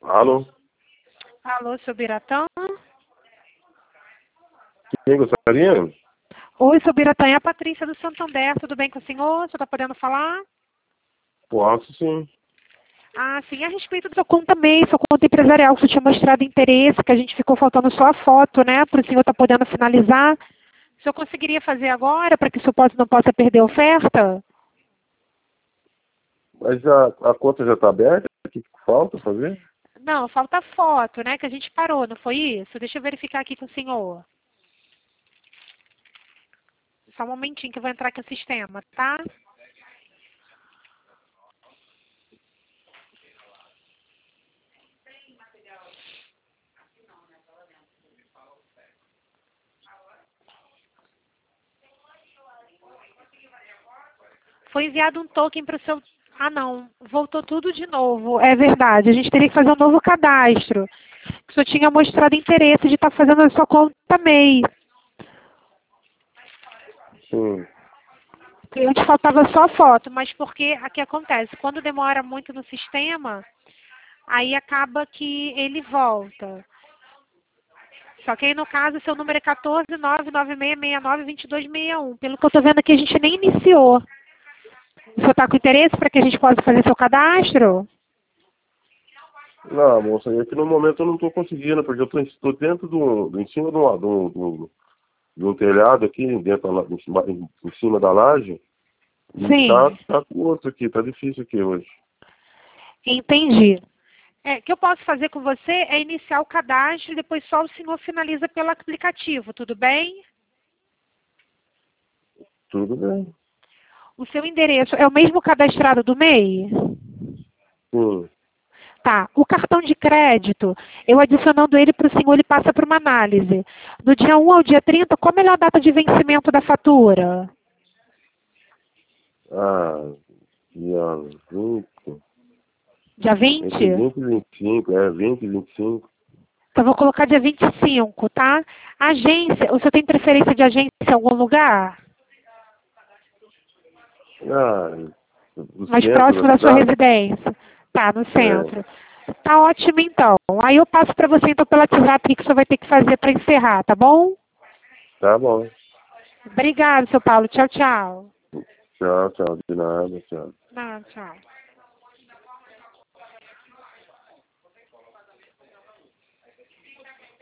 Alô? Alô, seu Biratã? Quem gostaria? Oi, seu Biratã, é a Patrícia do Santander. Tudo bem com o senhor? O senhor está podendo falar? Posso sim. Ah, sim, a respeito da sua conta MEI, sua conta empresarial, que você tinha mostrado interesse, que a gente ficou faltando só a foto, né? Para o senhor estar podendo finalizar. O senhor conseguiria fazer agora, para que o senhor não possa perder a oferta? Mas a conta já está aberta? O que falta fazer? Não, falta a foto, né? Que a gente parou, não foi isso? Deixa eu verificar aqui com o senhor. Só um momentinho que eu vou entrar aqui no sistema, tá? Foi enviado um token para o seu... Ah, não. Voltou tudo de novo. É verdade. A gente teria que fazer um novo cadastro. O senhor tinha mostrado interesse de estar fazendo a sua conta MEI. Sim. Antes faltava só a foto, mas porque aqui acontece, quando demora muito no sistema, aí acaba que ele volta. Só que aí no caso, seu número é 14996692261. Pelo que eu estou vendo aqui, a gente nem iniciou. O senhor está com interesse para que a gente possa fazer seu cadastro? Não, moça, é que no momento eu não estou conseguindo, porque eu estou dentro em cima de um telhado aqui, em cima da laje, e Sim, tá curto aqui, tá difícil aqui hoje. entendi. O que eu posso fazer com você é iniciar o cadastro e depois só o senhor finaliza pelo aplicativo, tudo bem? Tudo bem. O seu endereço é o mesmo cadastrado do MEI? Sim. Tá. O cartão de crédito, eu adicionando ele para o senhor, ele passa para uma análise. Do dia 1 ao dia 30, qual a melhor data de vencimento da fatura? Ah, dia 20, Dia entre 20? 20 e 25, 20 e 25. Então, eu vou colocar dia 25, tá? Agência, o senhor tem preferência de agência em algum lugar? Ah, no Mais centro próximo da da sua cidade? residência. Tá, no É, centro. Tá ótimo, então. Aí eu passo para você, então, pelo WhatsApp, o que o senhor vai ter que fazer para encerrar, tá bom? tá bom. Obrigado, seu Paulo. Tchau, tchau. Tchau, tchau, de nada, tchau. Não, tchau.